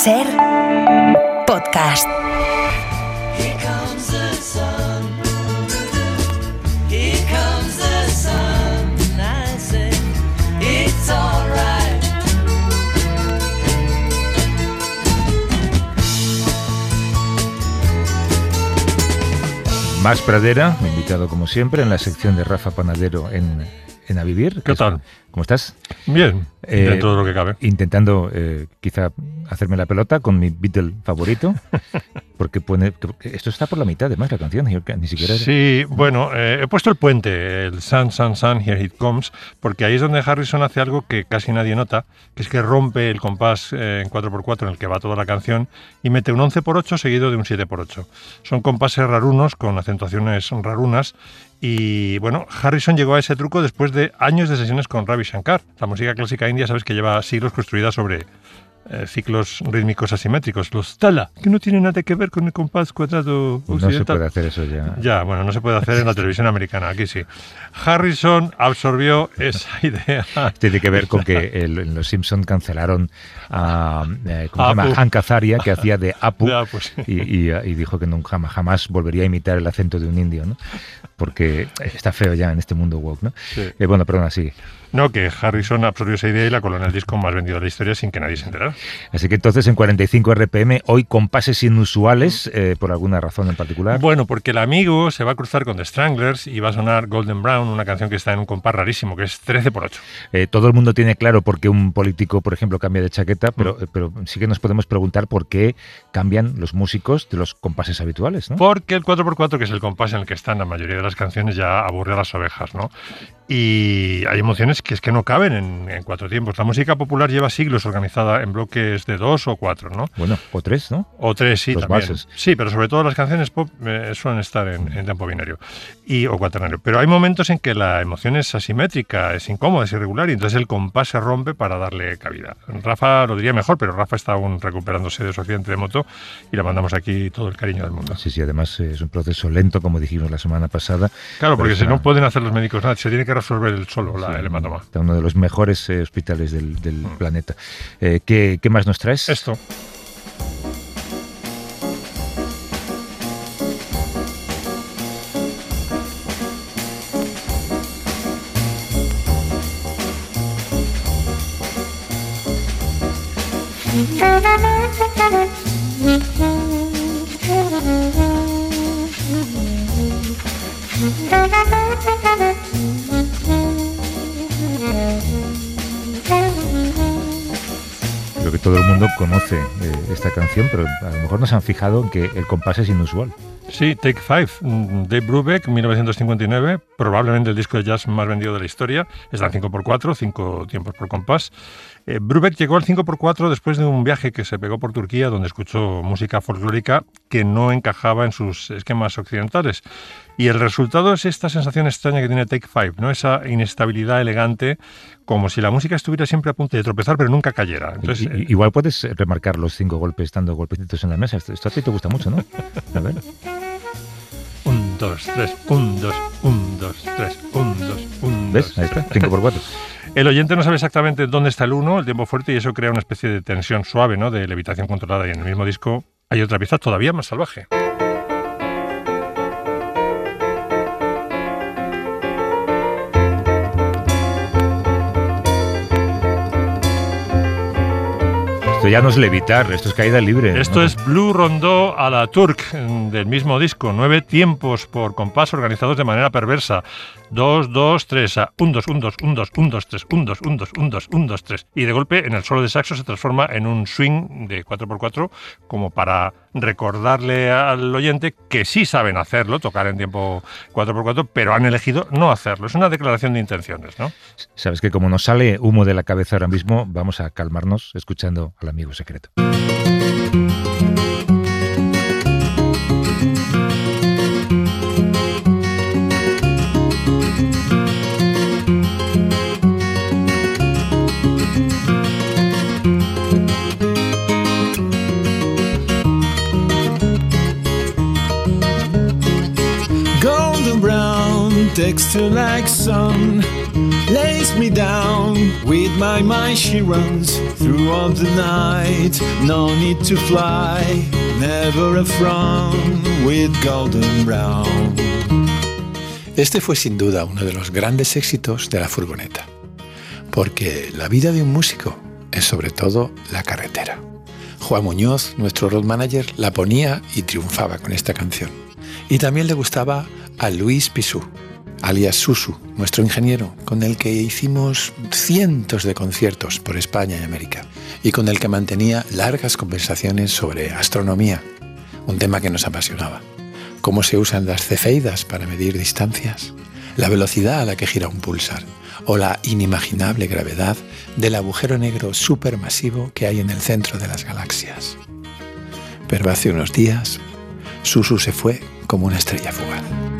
Ser podcast. Here comes the sun. Here comes the sun. I say it's alright. Más Pradera, invitado como siempre en la sección de Rafa Panadero en A Vivir. ¿Qué tal? ¿Cómo estás? Bien, dentro de lo que cabe. Intentando quizá hacerme la pelota con mi Beatle favorito, porque esto está por la mitad además la canción, ni siquiera... Sí, bueno, he puesto el puente, el Sun, Sun, Sun, Here It Comes, porque ahí es donde Harrison hace algo que casi nadie nota, que es que rompe el compás en 4x4 en el que va toda la canción y mete un 11x8 seguido de un 7x8. Son compases rarunos con acentuaciones rarunas. Y bueno, Harrison llegó a ese truco después de años de sesiones con Ravi Shankar. La música clásica india, sabes que lleva siglos construida sobre ciclos rítmicos asimétricos, los tala, que no tienen nada que ver con el compás cuadrado occidental. No se puede hacer eso ya. Ya, bueno, no se puede hacer en la televisión americana, aquí sí. Harrison absorbió esa idea. Tiene que ver con que en Los Simpson cancelaron a ¿cómo se llama? Hank Azaria, que hacía de Apu, Sí. y dijo que nunca jamás volvería a imitar el acento de un indio, ¿no? Porque está feo ya en este mundo woke, ¿no? Sí. Bueno, perdona, sigue. No, que Harrison absorbió esa idea y la coló en el disco más vendido de la historia sin que nadie se enterara. Así que entonces en 45 RPM, hoy compases inusuales, por alguna razón en particular. Bueno, porque el amigo se va a cruzar con The Stranglers y va a sonar Golden Brown, una canción que está en un compás rarísimo, que es 13x8. Todo el mundo tiene claro por qué un político, por ejemplo, cambia de chaqueta, pero sí que nos podemos preguntar por qué cambian los músicos de los compases habituales, ¿no? Porque el 4x4, que es el compás en el que están la mayoría de las canciones, ya aburre a las ovejas, ¿no? Y hay emociones que es que no caben en cuatro tiempos. La música popular lleva siglos organizada en bloques de 2 o 4, ¿no? Bueno, o 3, ¿no? O 3, sí, Los también. valses. Sí, pero sobre todo las canciones pop suelen estar en tiempo binario o cuaternario. Pero hay momentos en que la emoción es asimétrica, es incómoda, es irregular, y entonces el compás se rompe para darle cabida. Rafa lo diría mejor, pero Rafa está aún recuperándose de su accidente de moto y le mandamos aquí todo el cariño del mundo. Sí, además es un proceso lento, como dijimos la semana pasada. Claro, porque si no pueden hacer los médicos nada, se tiene que resolver él solo el hematoma. Está uno de los mejores hospitales del planeta. ¿Qué más nos traes? Esto. Creo que todo el mundo conoce esta canción, pero a lo mejor no se han fijado en que el compás es inusual. Sí, Take Five, Dave Brubeck, 1959, probablemente el disco de jazz más vendido de la historia. Está en 5x4, 5 tiempos por compás. Brubeck llegó al 5x4 después de un viaje que se pegó por Turquía, donde escuchó música folclórica que no encajaba en sus esquemas occidentales. Y el resultado es esta sensación extraña que tiene Take Five, ¿no? Esa inestabilidad elegante, como si la música estuviera siempre a punto de tropezar, pero nunca cayera. Entonces, igual puedes remarcar los 5 golpes, dando golpecitos en la mesa. Esto a ti te gusta mucho, ¿no? A ver. 1, 2, 3, 1, 2, 1, 2, 3, 1, 2, 1, 2. ¿Ves? Ahí está, 5x4. El oyente no sabe exactamente dónde está el 1, el tiempo fuerte, y eso crea una especie de tensión suave, ¿no? De levitación controlada. Y en el mismo disco hay otra pieza todavía más salvaje. Esto ya no es levitar, esto es caída libre. Esto ¿no? es Blue Rondó a la Turk, del mismo disco. 9 tiempos por compás organizados de manera perversa. 2, 2, 3, 1, 2, 1, 2, 1, 2, 1, 2, 3, 1, 2, 1, 2, 1, 2, 1, 2, 3. Y de golpe, en el solo de saxo se transforma en un swing de 4x4, como para recordarle al oyente que sí saben hacerlo, tocar en tiempo 4x4, pero han elegido no hacerlo. Es una declaración de intenciones, ¿no? Sabes que como nos sale humo de la cabeza ahora mismo, vamos a calmarnos escuchando al amigo secreto. Dexter like sun lays me down. With my mind she runs through all the night. No need to fly, never a frown with Golden Brown. Este fue sin duda uno de los grandes éxitos de La Furgoneta, porque la vida de un músico es sobre todo la carretera. Juan Muñoz, nuestro road manager, la ponía y triunfaba con esta canción. Y también le gustaba a Luis Pisú, alias Susu, nuestro ingeniero, con el que hicimos cientos de conciertos por España y América, y con el que mantenía largas conversaciones sobre astronomía, un tema que nos apasionaba. Cómo se usan las cefeidas para medir distancias, la velocidad a la que gira un púlsar, o la inimaginable gravedad del agujero negro supermasivo que hay en el centro de las galaxias. Pero hace unos días, Susu se fue como una estrella fugaz.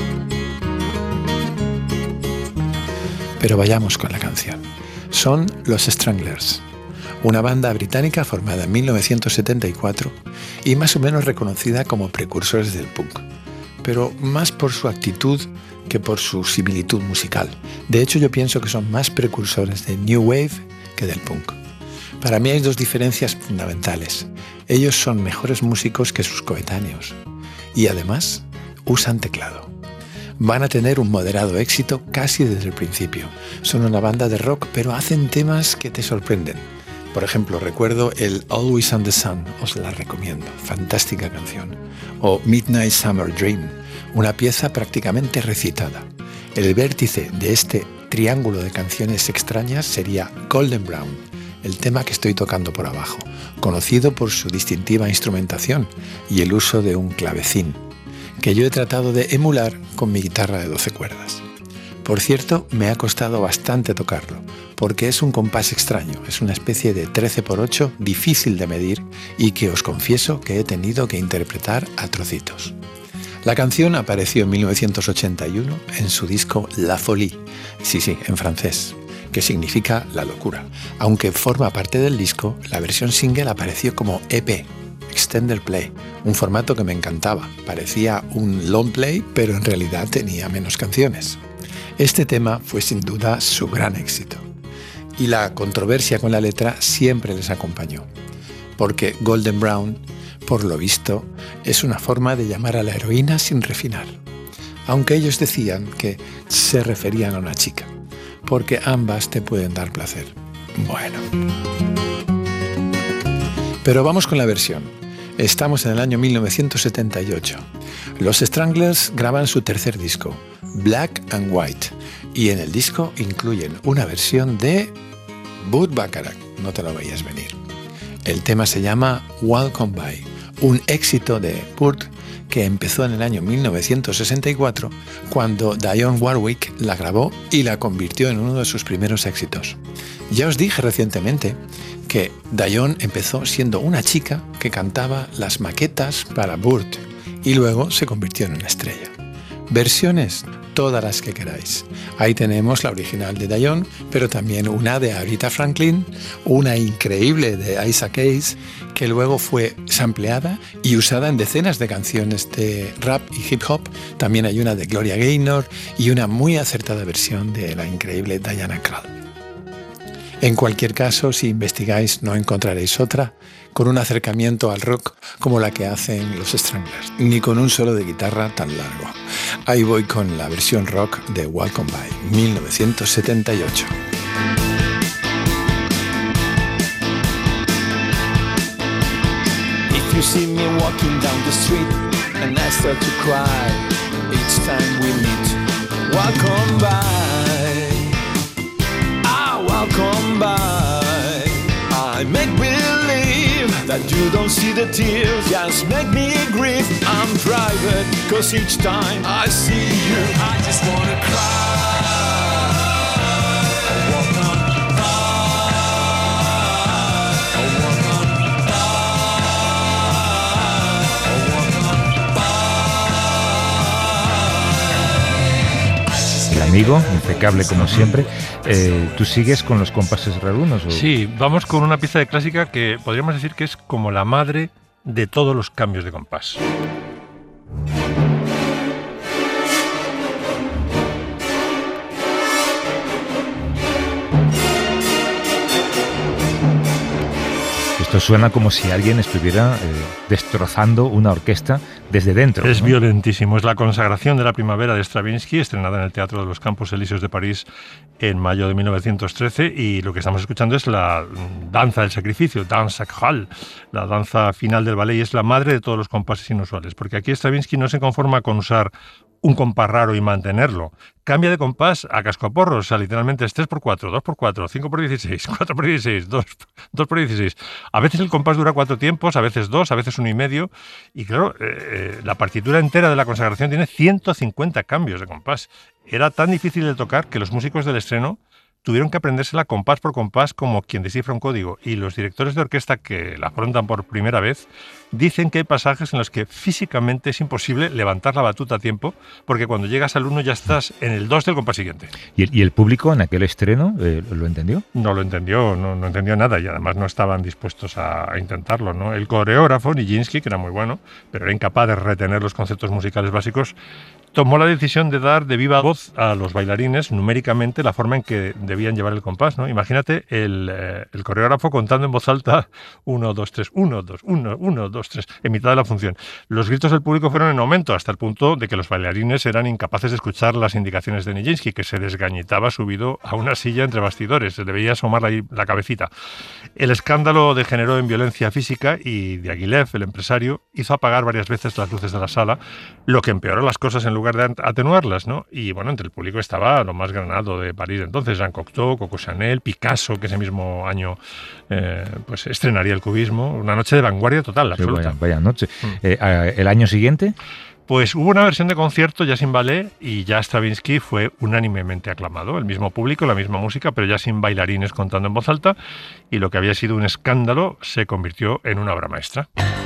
Pero vayamos con la canción. Son los Stranglers, una banda británica formada en 1974 y más o menos reconocida como precursores del punk, pero más por su actitud que por su similitud musical. De hecho, yo pienso que son más precursores del New Wave que del punk. Para mí hay dos diferencias fundamentales. Ellos son mejores músicos que sus coetáneos y además usan teclado. Van a tener un moderado éxito casi desde el principio. Son una banda de rock, pero hacen temas que te sorprenden. Por ejemplo, recuerdo el Always on the Sun, os la recomiendo, fantástica canción. O Midnight Summer Dream, una pieza prácticamente recitada. El vértice de este triángulo de canciones extrañas sería Golden Brown, el tema que estoy tocando por abajo, conocido por su distintiva instrumentación y el uso de un clavecín, que yo he tratado de emular con mi guitarra de 12 cuerdas. Por cierto, me ha costado bastante tocarlo, porque es un compás extraño, es una especie de 13×8 difícil de medir y que os confieso que he tenido que interpretar a trocitos. La canción apareció en 1981 en su disco La Folie, sí, en francés, que significa la locura. Aunque forma parte del disco, la versión single apareció como EP, Extended Play, un formato que me encantaba. Parecía un long play, pero en realidad tenía menos canciones. Este tema fue sin duda su gran éxito. Y la controversia con la letra siempre les acompañó, porque Golden Brown, por lo visto, es una forma de llamar a la heroína sin refinar, aunque ellos decían que se referían a una chica, porque ambas te pueden dar placer. Bueno. Pero vamos con la versión. Estamos en el año 1978. Los Stranglers graban su tercer disco, Black and White, y en el disco incluyen una versión de Burt Bacharach, no te lo veías venir. El tema se llama Welcome By, un éxito de Burt que empezó en el año 1964 cuando Dionne Warwick la grabó y la convirtió en uno de sus primeros éxitos. Ya os dije recientemente que Dionne empezó siendo una chica que cantaba las maquetas para Burt y luego se convirtió en una estrella. Versiones, todas las que queráis. Ahí tenemos la original de Dionne, pero también una de Aretha Franklin, una increíble de Isaac Hayes, que luego fue sampleada y usada en decenas de canciones de rap y hip hop. También hay una de Gloria Gaynor y una muy acertada versión de la increíble Diana Krall. En cualquier caso, si investigáis no encontraréis otra con un acercamiento al rock como la que hacen los Stranglers, ni con un solo de guitarra tan largo. Ahí voy con la versión rock de Welcome By, 1978. If you see me walking down the street and I start to cry each time we meet, welcome by, welcome by. I make believe that you don't see the tears, just make me grieve. I'm private, cause each time I see you, I just wanna cry. Amigo, impecable como siempre. ¿Tú sigues con los compases rarunos? ¿O? Sí, vamos con una pieza de clásica que podríamos decir que es como la madre de todos los cambios de compás. Esto suena como si alguien estuviera destrozando una orquesta desde dentro. Es ¿no? violentísimo. Es la consagración de la primavera de Stravinsky, estrenada en el Teatro de los Campos Elíseos de París en mayo de 1913, y lo que estamos escuchando es la danza del sacrificio, Danse sacrale, la danza final del ballet, y es la madre de todos los compases inusuales, porque aquí Stravinsky no se conforma con usar un compás raro y mantenerlo. Cambia de compás a cascoporro, o sea, literalmente es 3x4, 2x4, 5x16, 4x16, 2x16. A veces el compás dura 4 tiempos, a veces 2, a veces 1,5. Y claro, la partitura entera de la consagración tiene 150 cambios de compás. Era tan difícil de tocar que los músicos del estreno tuvieron que aprendérsela compás por compás como quien descifra un código, y los directores de orquesta que la afrontan por primera vez dicen que hay pasajes en los que físicamente es imposible levantar la batuta a tiempo, porque cuando llegas al 1 ya estás en el 2 del compás siguiente. ¿Y el público en aquel estreno lo entendió? No lo entendió, no entendió nada, y además no estaban dispuestos a intentarlo, ¿no? El coreógrafo, Nijinsky, que era muy bueno, pero era incapaz de retener los conceptos musicales básicos, tomó la decisión de dar de viva voz a los bailarines numéricamente la forma en que debían llevar el compás, ¿no? Imagínate el coreógrafo contando en voz alta 1, 2, 3, 1, 2, 1, 1, 2, 3, en mitad de la función. Los gritos del público fueron en aumento hasta el punto de que los bailarines eran incapaces de escuchar las indicaciones de Nijinsky, que se desgañitaba subido a una silla entre bastidores, se le veía asomar la cabecita. El escándalo degeneró en violencia física y Diaghilev, el empresario, hizo apagar varias veces las luces de la sala, lo que empeoró las cosas en lugar de atenuarlas, ¿no? Y bueno, entre el público estaba lo más granado de París entonces, Jean Cocteau, Coco Chanel, Picasso, que ese mismo año pues estrenaría el cubismo. Una noche de vanguardia total, absoluta. Vaya noche. ¿El año siguiente? Pues hubo una versión de concierto ya sin ballet, y ya Stravinsky fue unánimemente aclamado. El mismo público, la misma música, pero ya sin bailarines contando en voz alta, y lo que había sido un escándalo se convirtió en una obra maestra.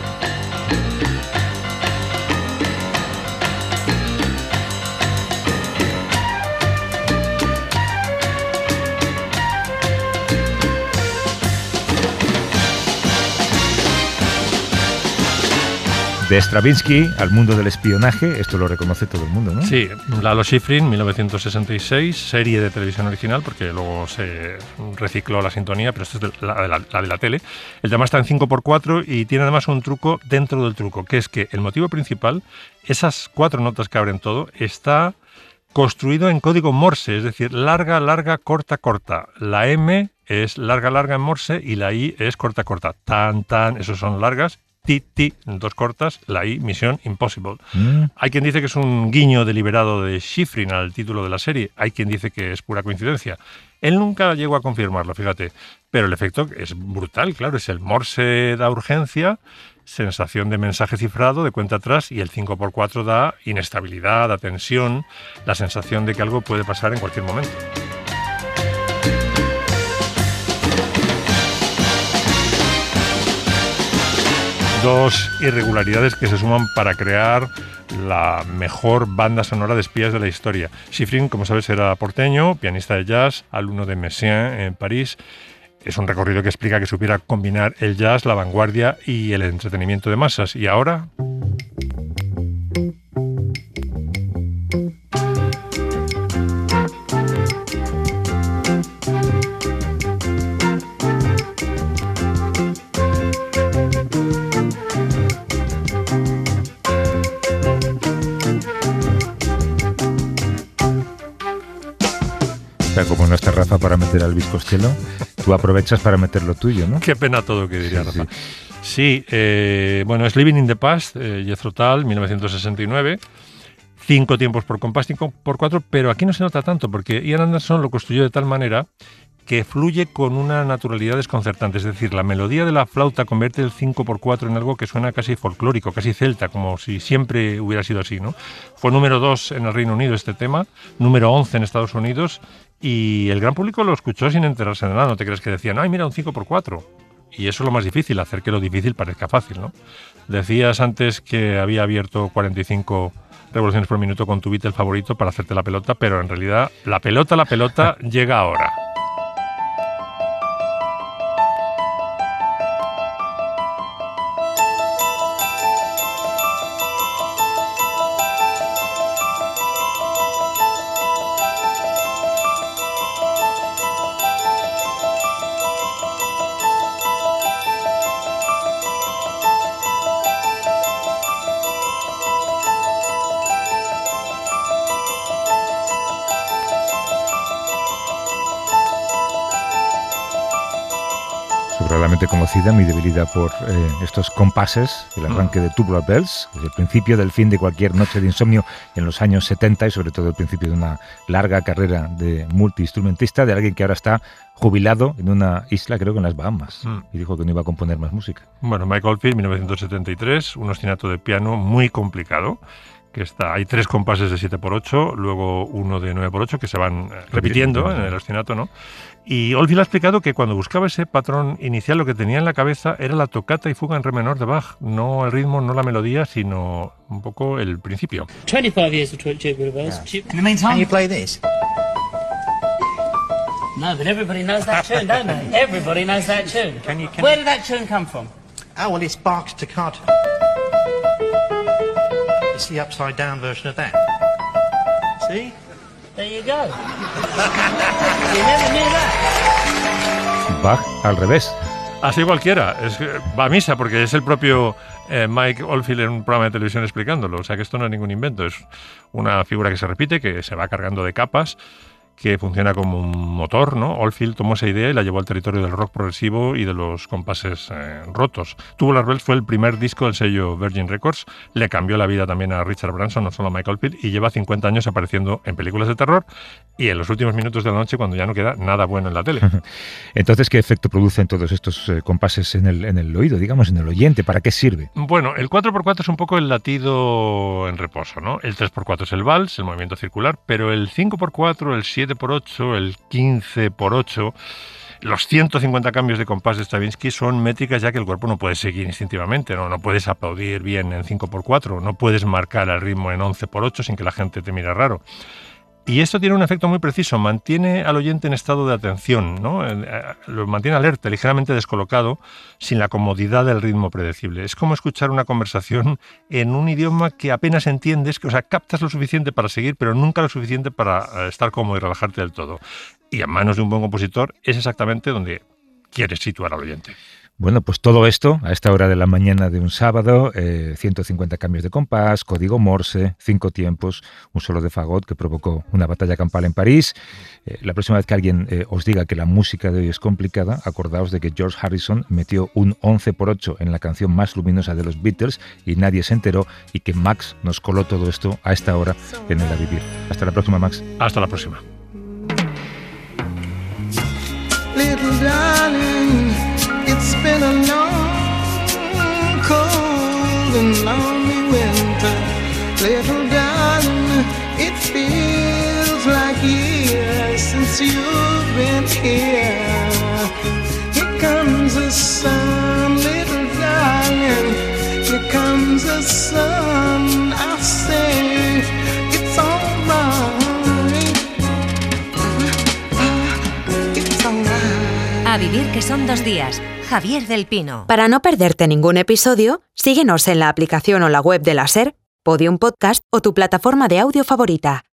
De Stravinsky al mundo del espionaje, esto lo reconoce todo el mundo, ¿no? Sí, Lalo Schifrin, 1966, serie de televisión original, porque luego se recicló la sintonía, pero esta es la de la tele. El tema está en 5x4 y tiene además un truco dentro del truco, que es que el motivo principal, esas 4 notas que abren todo, está construido en código Morse, es decir, larga, larga, corta, corta. La M es larga, larga en Morse y la I es corta, corta. Tan, tan, esos son largas. Ti, ti, 2 cortas, la I, Mission Impossible. Hay quien dice que es un guiño deliberado de Schifrin al título de la serie, hay quien dice que es pura coincidencia. Él nunca llegó a confirmarlo, fíjate, pero el efecto es brutal, claro, es el Morse da urgencia, sensación de mensaje cifrado, de cuenta atrás, y el 5x4 da inestabilidad, da tensión, la sensación de que algo puede pasar en cualquier momento. Dos irregularidades que se suman para crear la mejor banda sonora de espías de la historia. Schifrin, como sabes, era porteño, pianista de jazz, alumno de Messiaen en París. Es un recorrido que explica que supiera combinar el jazz, la vanguardia y el entretenimiento de masas. ¿Y ahora? Como no está Rafa para meter al Elvis Costello, tú aprovechas para meter lo tuyo, ¿no? Qué pena todo, que diría Sí, Rafa. Sí, bueno, es Living in the Past, Jethro Tull, 1969. 5 tiempos por compás, 5x4, pero aquí no se nota tanto, porque Ian Anderson lo construyó de tal manera que fluye con una naturalidad desconcertante. Es decir, la melodía de la flauta convierte el 5x4 en algo que suena casi folclórico, casi celta, como si siempre hubiera sido así, ¿no? Fue número 2 en el Reino Unido este tema, número 11 en Estados Unidos, y el gran público lo escuchó sin enterarse de nada. No te crees que decían, ¡ay, mira, un 5x4! Y eso es lo más difícil, hacer que lo difícil parezca fácil, ¿no? Decías antes que había abierto 45 revoluciones por minuto con tu Beatle favorito para hacerte la pelota, pero en realidad la pelota llega ahora. mundialmente conocida, mi debilidad por estos compases, el arranque de Tubular Bells, el principio del fin de cualquier noche de insomnio en los años 70 y sobre todo el principio de una larga carrera de multiinstrumentista, de alguien que ahora está jubilado en una isla, creo que en las Bahamas, y dijo que no iba a componer más música. Bueno, Mike Oldfield, 1973, un ostinato de piano muy complicado, que hay 3 compases de 7x8, luego uno de 9x8 que se van repitiendo en el ostinato, ¿no? Y Oldfield ha explicado que cuando buscaba ese patrón inicial lo que tenía en la cabeza era la tocata y fuga en re menor de Bach, no el ritmo, no la melodía, sino un poco el principio. 25 years of Tubular Bells. In the meantime, can you play this? No, but everybody knows that tune, don't they? Everybody knows that tune. Where did that tune come from? Oh, well, it's Bach's Toccata. It's the upside down version of that. See? There you go. You never knew that. Bach al revés. Así cualquiera, va a misa porque es el propio Mike Oldfield en un programa de televisión explicándolo, o sea que esto no es ningún invento, es una figura que se repite, que se va cargando de capas, que funciona como un motor, ¿no? Oldfield tomó esa idea y la llevó al territorio del rock progresivo y de los compases rotos. Tubular Bells fue el primer disco del sello Virgin Records, le cambió la vida también a Richard Branson, no solo a Mike Oldfield, y lleva 50 años apareciendo en películas de terror y en los últimos minutos de la noche cuando ya no queda nada bueno en la tele. Entonces, ¿qué efecto producen todos estos compases en el oído, digamos, en el oyente? ¿Para qué sirve? Bueno, el 4x4 es un poco el latido en reposo, ¿no? El 3x4 es el vals, el movimiento circular, pero el 5x4, el 7x8, el 15x8, los 150 cambios de compás de Stravinsky son métricas ya que el cuerpo no puede seguir instintivamente, no puedes aplaudir bien en 5x4, no puedes marcar el ritmo en 11x8 sin que la gente te mire raro. Y esto tiene un efecto muy preciso, mantiene al oyente en estado de atención, ¿no? Lo mantiene alerta, ligeramente descolocado, sin la comodidad del ritmo predecible. Es como escuchar una conversación en un idioma que apenas entiendes, o sea, captas lo suficiente para seguir, pero nunca lo suficiente para estar cómodo y relajarte del todo. Y a manos de un buen compositor es exactamente donde quieres situar al oyente. Bueno, pues todo esto a esta hora de la mañana de un sábado, 150 cambios de compás, código Morse, 5 tiempos, un solo de fagot que provocó una batalla campal en París. La próxima vez que alguien os diga que la música de hoy es complicada, acordaos de que George Harrison metió un 11x8 en la canción más luminosa de los Beatles y nadie se enteró, y que Max nos coló todo esto a esta hora en el A Vivir. Hasta la próxima, Max. Hasta la próxima. Little darling, it's been a long, cold and lonely winter. Little darling, it feels like years since you've been here. Here comes the sun, little darling, here comes the sun. I say it's all right. A Vivir, que son 2 días. Javier del Pino. Para no perderte ningún episodio, síguenos en la aplicación o la web de la SER, Podium Podcast o tu plataforma de audio favorita.